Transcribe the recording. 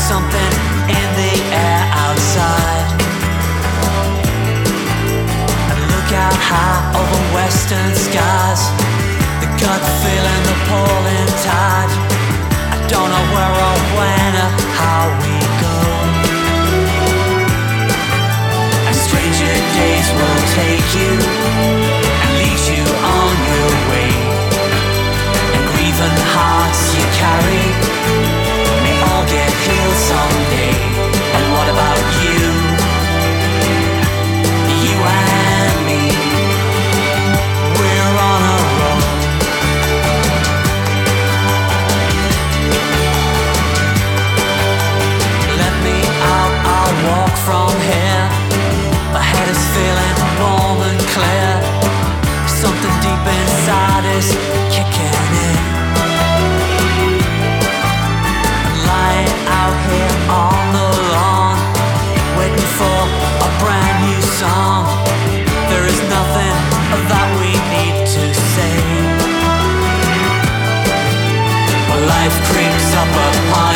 something in the air outside. I look out high over western skies, the gut feeling, the pulling tide. I don't know where or when or how we go. And stranger days will take you and lead you on your way. And grieving hearts you carry may all get healed someday. And what about you? You and me, we're on a road. Let me out, I'll walk from here. My head is feeling warm and clear. Something deep inside is kicking in. Lying out here on the lawn, waiting for a brand new song. There is nothing that we need to say. Well, life creeps up upon